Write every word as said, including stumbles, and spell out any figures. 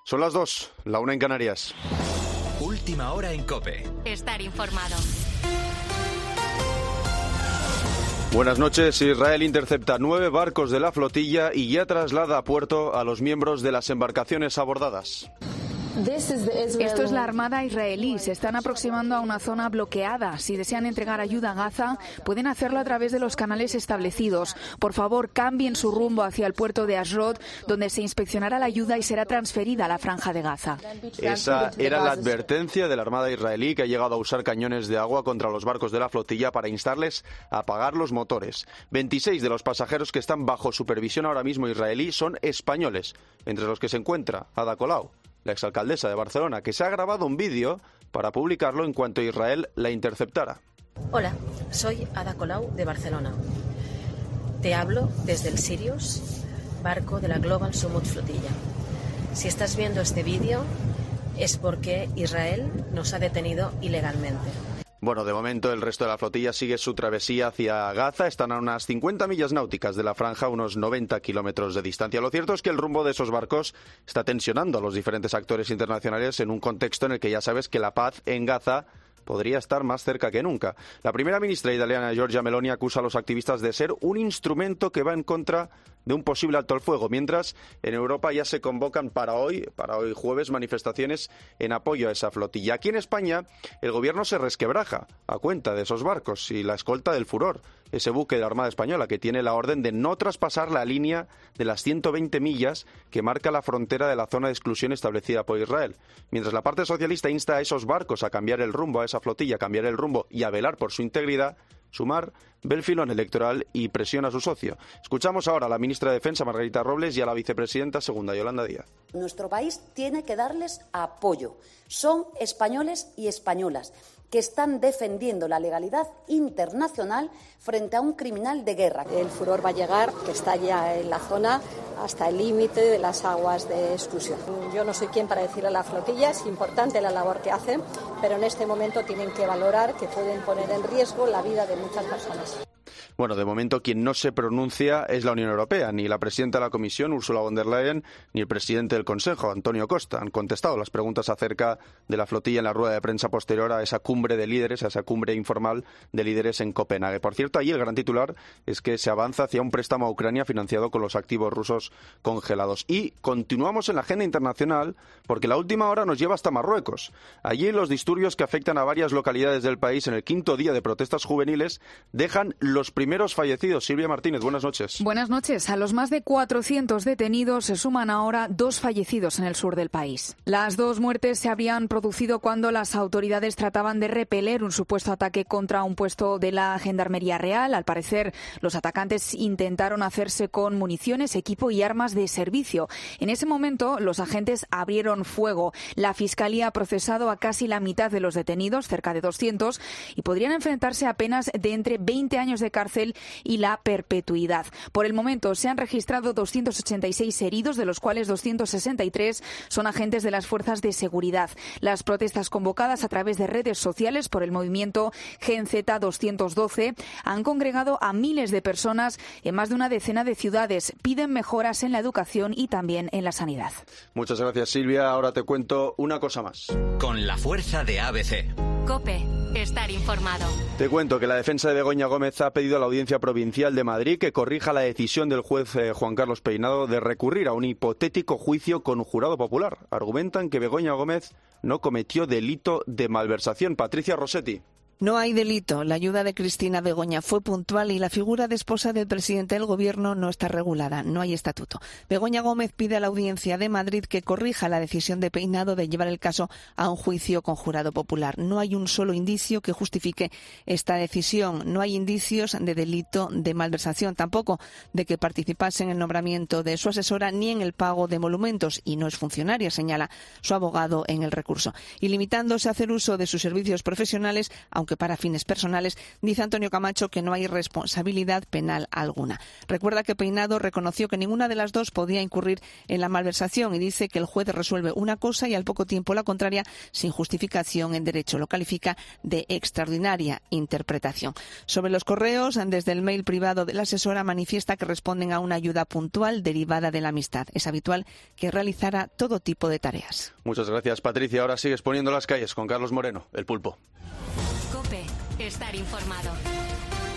Son las dos, la una en Canarias. Última hora en COPE. Estar informado. Buenas noches. Israel intercepta nueve barcos de la flotilla y ya traslada a puerto a los miembros de las embarcaciones abordadas. Esto es la Armada israelí. Se están aproximando a una zona bloqueada. Si desean entregar ayuda a Gaza, pueden hacerlo a través de los canales establecidos. Por favor, cambien su rumbo hacia el puerto de Ashdod, donde se inspeccionará la ayuda y será transferida a la Franja de Gaza. Esa era la advertencia de la Armada israelí, que ha llegado a usar cañones de agua contra los barcos de la flotilla para instarles a apagar los motores. veintiséis de los pasajeros que están bajo supervisión ahora mismo israelí son españoles, entre los que se encuentra Ada Colau, la exalcaldesa de Barcelona, que se ha grabado un vídeo para publicarlo en cuanto Israel la interceptara. Hola, soy Ada Colau de Barcelona. Te hablo desde el Sirius, barco de la Global Summit Flotilla. Si estás viendo este vídeo es porque Israel nos ha detenido ilegalmente. Bueno, de momento el resto de la flotilla sigue su travesía hacia Gaza. Están a unas cincuenta millas náuticas de la franja, unos noventa kilómetros de distancia. Lo cierto es que el rumbo de esos barcos está tensionando a los diferentes actores internacionales en un contexto en el que ya sabes que la paz en Gaza podría estar más cerca que nunca. La primera ministra italiana, Giorgia Meloni, acusa a los activistas de ser un instrumento que va en contra de un posible alto al fuego, mientras en Europa ya se convocan para hoy, para hoy jueves, manifestaciones en apoyo a esa flotilla. Aquí en España el gobierno se resquebraja a cuenta de esos barcos y la escolta del Furor, ese buque de la Armada Española que tiene la orden de no traspasar la línea de las ciento veinte millas que marca la frontera de la zona de exclusión establecida por Israel. Mientras la parte socialista insta a esos barcos a cambiar el rumbo, a esa flotilla, a cambiar el rumbo y a velar por su integridad, Sumar ve el filón electoral y presiona a su socio. Escuchamos ahora a la ministra de Defensa, Margarita Robles, y a la vicepresidenta segunda, Yolanda Díaz. Nuestro país tiene que darles apoyo. Son españoles y españolas que están defendiendo la legalidad internacional frente a un criminal de guerra. El Furor va a llegar, que está ya en la zona, hasta el límite de las aguas de exclusión. Yo no soy quien para decirle a la flotilla, es importante la labor que hacen, pero en este momento tienen que valorar que pueden poner en riesgo la vida de muchas personas. Bueno, de momento quien no se pronuncia es la Unión Europea. Ni la presidenta de la Comisión, Ursula von der Leyen, ni el presidente del Consejo, Antonio Costa, han contestado las preguntas acerca de la flotilla en la rueda de prensa posterior a esa cumbre de líderes, a esa cumbre informal de líderes en Copenhague. Por cierto, allí el gran titular es que se avanza hacia un préstamo a Ucrania financiado con los activos rusos congelados. Y continuamos en la agenda internacional porque la última hora nos lleva hasta Marruecos. Allí los disturbios que afectan a varias localidades del país en el quinto día de protestas juveniles dejan los primeros fallecidos. Silvia Martínez, buenas noches. Buenas noches. A los más de cuatrocientos detenidos se suman ahora dos fallecidos en el sur del país. Las dos muertes se habrían producido cuando las autoridades trataban de repeler un supuesto ataque contra un puesto de la Gendarmería Real. Al parecer, los atacantes intentaron hacerse con municiones, equipo y armas de servicio. En ese momento, los agentes abrieron fuego. La Fiscalía ha procesado a casi la mitad de los detenidos, cerca de doscientos, y podrían enfrentarse a penas de entre veinte años de cárcel y la perpetuidad. Por el momento se han registrado doscientos ochenta y seis heridos, de los cuales doscientos sesenta y tres son agentes de las fuerzas de seguridad. Las protestas convocadas a través de redes sociales por el movimiento Gen Z doscientos doce han congregado a miles de personas en más de una decena de ciudades. Piden mejoras en la educación y también en la sanidad. Muchas gracias, Silvia. Ahora te cuento una cosa más. Con la fuerza de A B C. COPE. Estar informado. Te cuento que la defensa de Begoña Gómez ha pedido a la Audiencia Provincial de Madrid que corrija la decisión del juez eh, Juan Carlos Peinado de recurrir a un hipotético juicio con jurado popular. Argumentan que Begoña Gómez no cometió delito de malversación. Patricia Rossetti. No hay delito. La ayuda de Cristina Begoña fue puntual y la figura de esposa del presidente del Gobierno no está regulada. No hay estatuto. Begoña Gómez pide a la Audiencia de Madrid que corrija la decisión de Peinado de llevar el caso a un juicio con jurado popular. No hay un solo indicio que justifique esta decisión. No hay indicios de delito de malversación, tampoco de que participase en el nombramiento de su asesora ni en el pago de emolumentos. Y no es funcionaria, señala su abogado en el recurso. Y limitándose a hacer uso de sus servicios profesionales, aunque aunque para fines personales, dice Antonio Camacho que no hay responsabilidad penal alguna. Recuerda que Peinado reconoció que ninguna de las dos podía incurrir en la malversación y dice que el juez resuelve una cosa y al poco tiempo la contraria sin justificación en derecho. Lo califica de extraordinaria interpretación. Sobre los correos, desde el mail privado de la asesora manifiesta que responden a una ayuda puntual derivada de la amistad. Es habitual que realizara todo tipo de tareas. Muchas gracias, Patricia. Ahora sigues poniendo las calles con Carlos Moreno, el Pulpo. COPE. Estar informado.